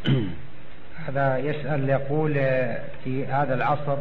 هذا يسأل يقول: في هذا العصر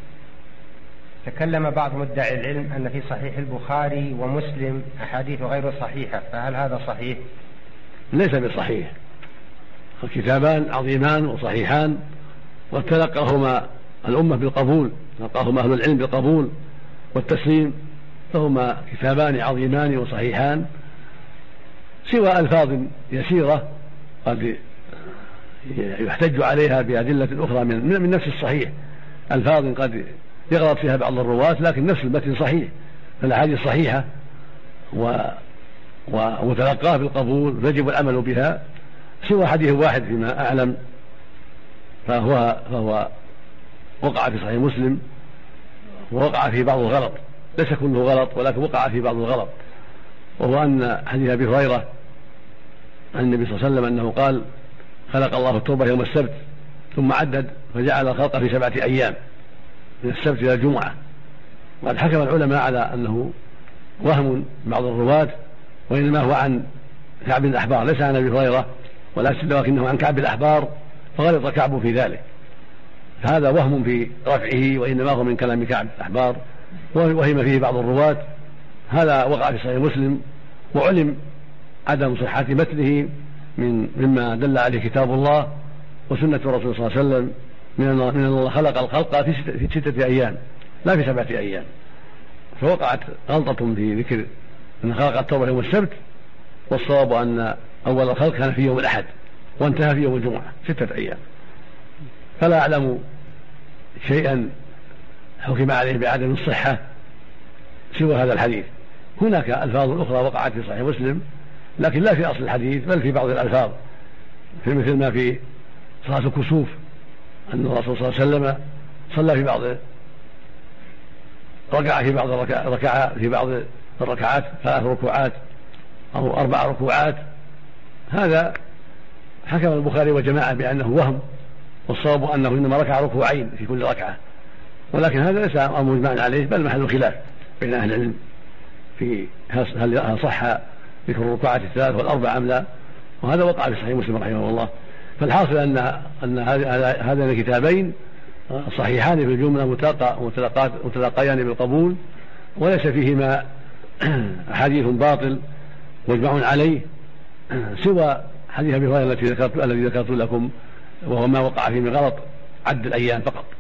تكلم بعض مدعي العلم أن في صحيح البخاري ومسلم أحاديث غير صحيحة، فهل هذا صحيح؟ ليس بصحيح، الكتابان عظيمان وصحيحان وتلقاهما الأمة بالقبول، تلقاهما أهل العلم بالقبول والتسليم، فهما كتابان عظيمان وصحيحان، سوى ألفاظ يسيرة قد يحتج عليها بأدلة أخرى من نفس الصحيح، ألفاظ قد يغلط فيها بعض الرواة لكن نفس المتن صحيح، فالأحاديث صحيحة وتلقاها بالقبول يجب العمل بها، سوى حديث واحد فيما أعلم فهو وقع في صحيح مسلم ووقع في بعض الغلط، ليس كله غلط ولكن وقع في بعض الغلط، وهو أن حديث أبي هريرة عن النبي صلى الله عليه وسلم أنه قال: خلق الله التوبة يوم السبت، ثم عدد فجعل الخلق في 7 أيام من السبت إلى الجمعة. وقد حكم العلماء على أنه وهم بعض الرواة، وإنما هو عن كعب الأحبار ليس عن أبي هريرة ولكنه عن كعب الأحبار، فغلط كعب في ذلك، هذا وهم في رفعه، وإنما هو من كلام كعب الأحبار وهم فيه بعض الرواة. هذا وقع في صحيح مسلم، وعلم عدم صحة متنه مما دل عليه كتاب الله وسنة الرسول صلى الله عليه وسلم من أن الله خلق الخلق في 6 أيام لا في 7 أيام، فوقعت غلطة في ذكر أن خلق التوبة يوم السبت، والصواب أن أول الخلق كان في يوم الأحد وانتهى في يوم الجمعة 6 أيام، فلا أعلم شيئا حكم عليه بعدم الصحة سوى هذا الحديث. هناك ألفاظ أخرى وقعت في صحيح مسلم لكن لا في أصل الحديث بل في بعض الألفاظ، في مثل ما في صلاة الكسوف أن الرسول صلى الله عليه وسلم صلى في بعض في بعض الركعات 3 ركوعات أو 4 ركوعات، هذا حكم البخاري وجماعة بأنه وهم، والصواب أنه إنما ركع ركوعين في كل ركعة، ولكن هذا ليس أمر مجمع عليه بل محل خلاف بين أهل العلم في هل صح ذكر الركوعات 3 و4 أم لا، وهذا وقع في صحيح مسلم رحمه الله. فالحاصل أن هذين الكتابين صحيحان في الجملة متلقيان بالقبول، وليس فيهما حديث باطل مجمع عليه سوى حديث أبي هريرة الذي ذكرت لكم، وهو ما وقع فيه من غلط عد الأيام فقط.